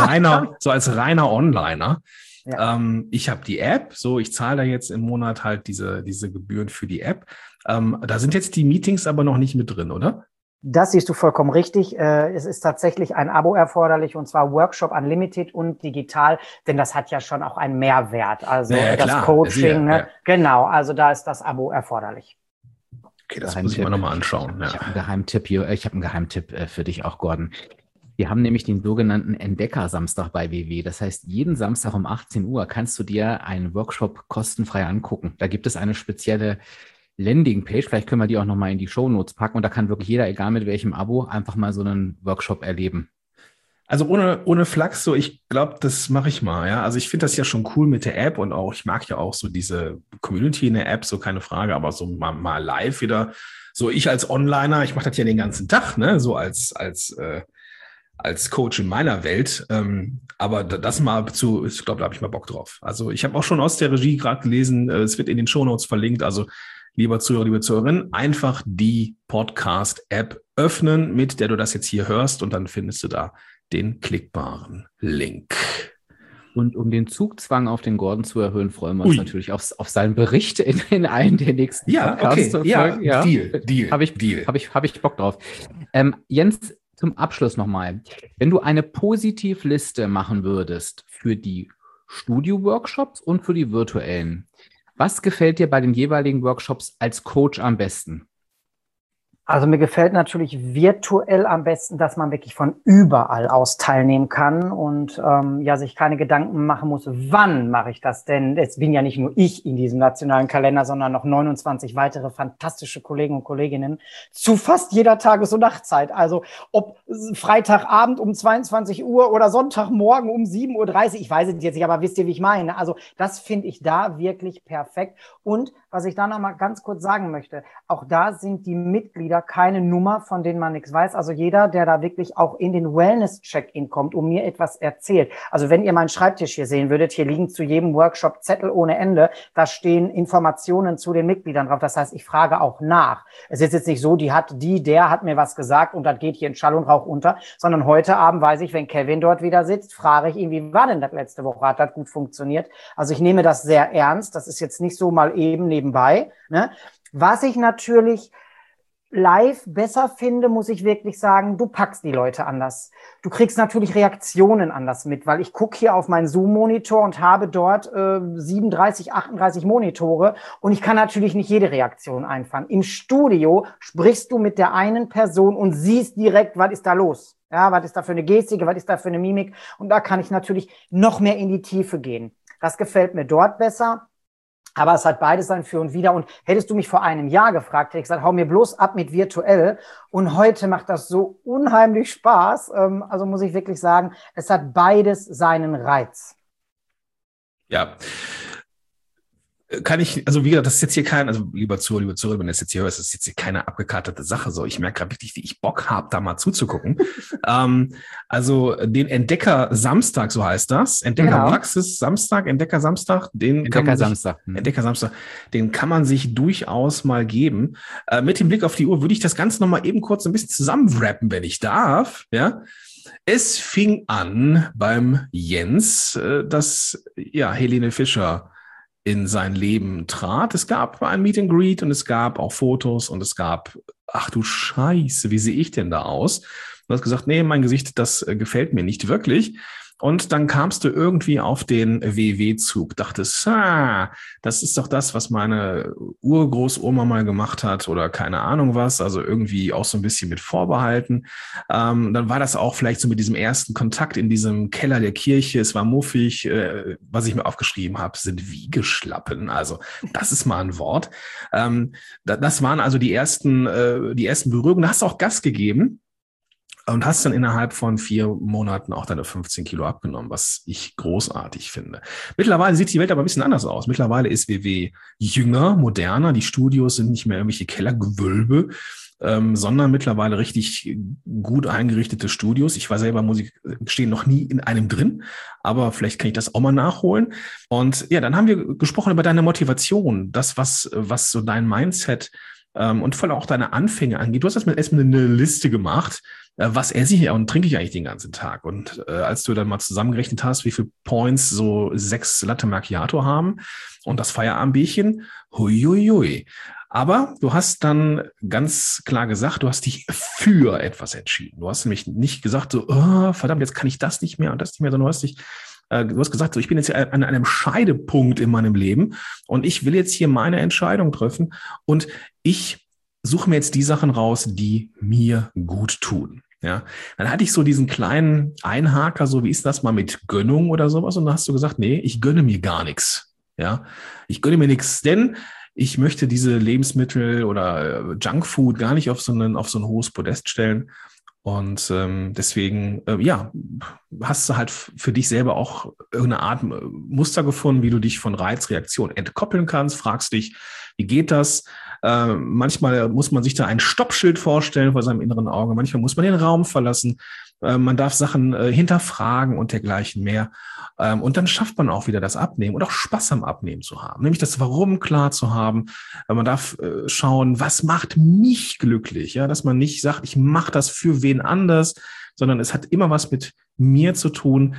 So als reiner Onliner. Ja. Ich habe die App, so ich zahle da jetzt im Monat halt diese Gebühren für die App. Da sind jetzt die Meetings aber noch nicht mit drin, oder? Das siehst du vollkommen richtig. Es ist tatsächlich ein Abo erforderlich und zwar Workshop Unlimited und digital, denn das hat ja schon auch einen Mehrwert. Also ja, das klar, Coaching, ja. Genau, also da ist das Abo erforderlich. Okay, das muss ich mir nochmal anschauen. Ja. Ich habe einen Geheimtipp für dich auch, Gordon. Wir haben nämlich den sogenannten Entdecker-Samstag bei WW. Das heißt, jeden Samstag um 18 Uhr kannst du dir einen Workshop kostenfrei angucken. Da gibt es eine spezielle Landingpage, vielleicht können wir die auch nochmal in die Shownotes packen und da kann wirklich jeder, egal mit welchem Abo, einfach mal so einen Workshop erleben. Also ohne Flachs, so ich glaube, das mache ich mal, ja. Also ich finde das ja schon cool mit der App und auch, ich mag ja auch so diese Community in der App, so keine Frage, aber so mal live wieder. So ich als Onliner, ich mache das ja den ganzen Tag, ne, so als Coach in meiner Welt. Aber das mal ich glaube, da habe ich mal Bock drauf. Also ich habe auch schon aus der Regie gerade gelesen, es wird in den Shownotes verlinkt. Also lieber Zuhörer, liebe Zuhörerin, einfach die Podcast-App öffnen, mit der du das jetzt hier hörst und dann findest du da den klickbaren Link. Und um den Zugzwang auf den Gordon zu erhöhen, freuen wir uns natürlich auf seinen Bericht in einem der nächsten Podcasts. Okay. Ja, Deal. Habe ich Bock drauf. Jens, zum Abschluss nochmal. Wenn du eine Positivliste machen würdest für die Studio-Workshops und für die virtuellen, was gefällt dir bei den jeweiligen Workshops als Coach am besten? Also mir gefällt natürlich virtuell am besten, dass man wirklich von überall aus teilnehmen kann und sich keine Gedanken machen muss, wann mache ich das denn? Es bin ja nicht nur ich in diesem nationalen Kalender, sondern noch 29 weitere fantastische Kollegen und Kolleginnen zu fast jeder Tages- und Nachtzeit. Also ob Freitagabend um 22 Uhr oder Sonntagmorgen um 7:30 Uhr, ich weiß es jetzt nicht, aber wisst ihr, wie ich meine? Also das finde ich da wirklich perfekt. Und was ich da noch mal ganz kurz sagen möchte, auch da sind die Mitglieder keine Nummer, von denen man nichts weiß. Also jeder, der da wirklich auch in den Wellness-Check-In kommt und mir etwas erzählt. Also wenn ihr meinen Schreibtisch hier sehen würdet, hier liegen zu jedem Workshop Zettel ohne Ende. Da stehen Informationen zu den Mitgliedern drauf. Das heißt, ich frage auch nach. Es ist jetzt nicht so, der hat mir was gesagt und das geht hier in Schall und Rauch unter, sondern heute Abend weiß ich, wenn Kevin dort wieder sitzt, frage ich ihn, wie war denn das letzte Woche? Hat das gut funktioniert? Also ich nehme das sehr ernst. Das ist jetzt nicht so mal eben nebenbei, ne? Was ich natürlich live besser finde, muss ich wirklich sagen, du packst die Leute anders. Du kriegst natürlich Reaktionen anders mit, weil ich gucke hier auf meinen Zoom-Monitor und habe dort 37, 38 Monitore und ich kann natürlich nicht jede Reaktion einfangen. Im Studio sprichst du mit der einen Person und siehst direkt, was ist da los? Ja, was ist da für eine Gestik, was ist da für eine Mimik? Und da kann ich natürlich noch mehr in die Tiefe gehen. Das gefällt mir dort besser. Aber es hat beides sein Für und Wider. Und hättest du mich vor einem Jahr gefragt, hätte ich gesagt, hau mir bloß ab mit virtuell. Und heute macht das so unheimlich Spaß. Also muss ich wirklich sagen, es hat beides seinen Reiz. Ja. Kann ich, also wie gesagt, das ist jetzt hier also lieber Zuhörer, wenn du das jetzt hier hörst, das ist jetzt hier keine abgekartete Sache. So, ich merke gerade wirklich, wie ich Bock habe, da mal zuzugucken. Also den Entdecker Samstag, so heißt das. Entdeckerpraxis Samstag, Entdecker Samstag, den kann man sich durchaus mal geben. Mit dem Blick auf die Uhr würde ich das Ganze nochmal eben kurz ein bisschen zusammenwrappen, wenn ich darf. Ja. Es fing an beim Jens, dass Helene Fischer in sein Leben trat. Es gab ein Meet and Greet und es gab auch Fotos und es gab, ach du Scheiße, wie sehe ich denn da aus? Du hast gesagt, nee, mein Gesicht, das gefällt mir nicht wirklich. Und dann kamst du irgendwie auf den WW-Zug, dachtest, das ist doch das, was meine Urgroßoma mal gemacht hat oder keine Ahnung was, also irgendwie auch so ein bisschen mit Vorbehalten. Dann war das auch vielleicht so mit diesem ersten Kontakt in diesem Keller der Kirche, es war muffig, was ich mir aufgeschrieben habe, sind Wiegeschlappen, also das ist mal ein Wort. Das waren also die ersten Berührungen, da hast du auch Gas gegeben. Und hast dann innerhalb von 4 Monaten auch deine 15 Kilo abgenommen, was ich großartig finde. Mittlerweile sieht die Welt aber ein bisschen anders aus. Mittlerweile ist WW jünger, moderner. Die Studios sind nicht mehr irgendwelche Kellergewölbe, sondern mittlerweile richtig gut eingerichtete Studios. Ich war selber, muss ich gestehen, noch nie in einem drin, aber vielleicht kann ich das auch mal nachholen. Und ja, dann haben wir gesprochen über deine Motivation, das, was so dein Mindset und voll auch deine Anfänge angeht. Du hast erstmal eine Liste gemacht, was esse ich und trinke ich eigentlich den ganzen Tag. Und als du dann mal zusammengerechnet hast, wie viele Points so 6 Latte Macchiato haben und das Feierabendbierchen, huiuiui. Aber du hast dann ganz klar gesagt, du hast dich für etwas entschieden. Du hast nämlich nicht gesagt, so, oh, verdammt, jetzt kann ich das nicht mehr und das nicht mehr, sondern du hast gesagt, so, ich bin jetzt an einem Scheidepunkt in meinem Leben und ich will jetzt hier meine Entscheidung treffen und ich suche mir jetzt die Sachen raus, die mir gut tun. Ja, dann hatte ich so diesen kleinen Einhaker, so wie ist das mal mit Gönnung oder sowas? Und dann hast du gesagt, nee, ich gönne mir gar nichts. Ja, ich gönne mir nichts, denn ich möchte diese Lebensmittel oder Junkfood gar nicht auf so ein hohes Podest stellen. Und deswegen, hast du halt für dich selber auch irgendeine Art Muster gefunden, wie du dich von Reizreaktion entkoppeln kannst. Fragst dich, wie geht das? Manchmal muss man sich da ein Stoppschild vorstellen vor seinem inneren Auge. Manchmal muss man den Raum verlassen. Man darf Sachen hinterfragen und dergleichen mehr. Und dann schafft man auch wieder das Abnehmen und auch Spaß am Abnehmen zu haben. Nämlich das Warum klar zu haben. Man darf schauen, was macht mich glücklich? Ja, dass man nicht sagt, ich mache das für wen anders, sondern es hat immer was mit mir zu tun,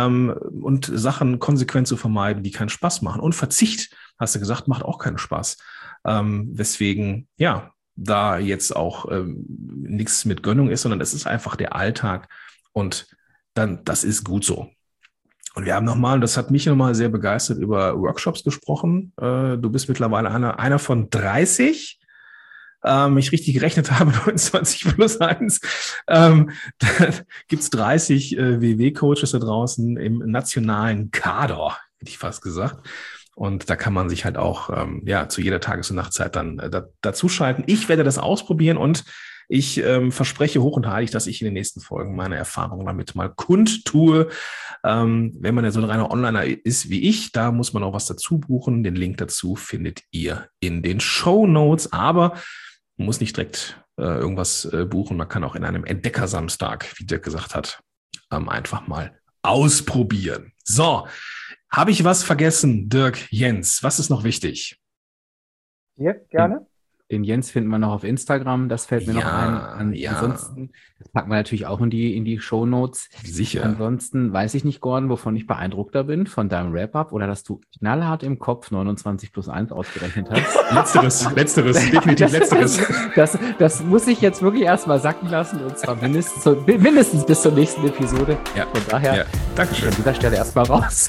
und Sachen konsequent zu vermeiden, die keinen Spaß machen. Und Verzicht, hast du gesagt, macht auch keinen Spaß. Deswegen, ja, da jetzt auch nichts mit Gönnung ist, sondern es ist einfach der Alltag und dann, das ist gut so. Und wir haben nochmal, das hat mich nochmal sehr begeistert, über Workshops gesprochen. Du bist mittlerweile einer von 30. Wenn ich richtig gerechnet habe, 29 plus 1, da gibt es 30 WW-Coaches da draußen im nationalen Kader, hätte ich fast gesagt. Und da kann man sich halt auch zu jeder Tages- und Nachtzeit dann dazuschalten. Ich werde das ausprobieren und ich verspreche hoch und heilig, dass ich in den nächsten Folgen meine Erfahrungen damit mal kundtue. Wenn man ja so ein reiner Onliner ist wie ich, da muss man auch was dazu buchen. Den Link dazu findet ihr in den Shownotes. Aber man muss nicht direkt irgendwas buchen. Man kann auch in einem Entdeckersamstag, wie Dirk gesagt hat, einfach mal ausprobieren. So, habe ich was vergessen, Dirk, Jens? Was ist noch wichtig? Ja, gerne. Den Jens finden wir noch auf Instagram, das fällt mir noch ein. Ansonsten, das packen wir natürlich auch in die Shownotes. Sicher. Ansonsten weiß ich nicht, Gordon, wovon ich beeindruckter bin, von deinem Wrap-Up oder dass du knallhart im Kopf 29 plus 1 ausgerechnet hast. Letzteres, definitiv letzteres. Das muss ich jetzt wirklich erstmal sacken lassen und zwar mindestens bis zur nächsten Episode. Ja. Von daher, Dankeschön. An dieser Stelle erstmal raus.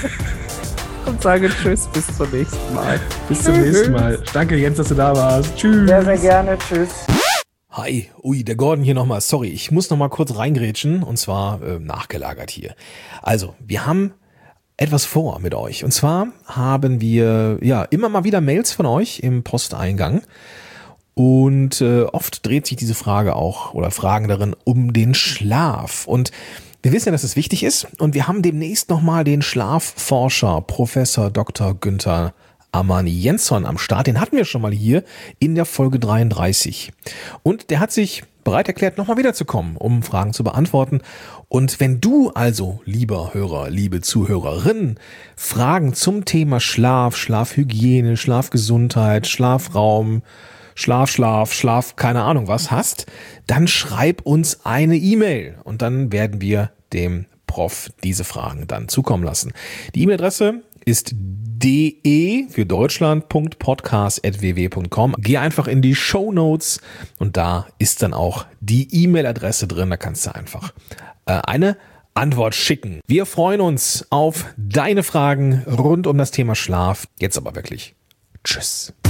Und sage Tschüss, bis zum nächsten Mal. Bis zum nächsten Mal. Danke, Jens, dass du da warst. Tschüss. Sehr, sehr gerne. Tschüss. Hi, der Gordon hier nochmal. Sorry, ich muss nochmal kurz reingrätschen und zwar nachgelagert hier. Also, wir haben etwas vor mit euch. Und zwar haben wir immer mal wieder Mails von euch im Posteingang. Und oft dreht sich diese Frage auch oder Fragen darin um den Schlaf. Und wir wissen ja, dass es wichtig ist und wir haben demnächst nochmal den Schlafforscher Professor Dr. Günther Ammann-Jensson am Start. Den hatten wir schon mal hier in der Folge 33. Und der hat sich bereit erklärt, nochmal wiederzukommen, um Fragen zu beantworten. Und wenn du also, lieber Hörer, liebe Zuhörerin, Fragen zum Thema Schlaf, Schlafhygiene, Schlafgesundheit, Schlafraum, Schlaf, keine Ahnung was hast, dann schreib uns eine E-Mail und dann werden wir dem Prof diese Fragen dann zukommen lassen. Die E-Mail-Adresse ist de für Deutschland.podcast@ww.com. Geh einfach in die Shownotes und da ist dann auch die E-Mail-Adresse drin. Da kannst du einfach eine Antwort schicken. Wir freuen uns auf deine Fragen rund um das Thema Schlaf. Jetzt aber wirklich. Tschüss.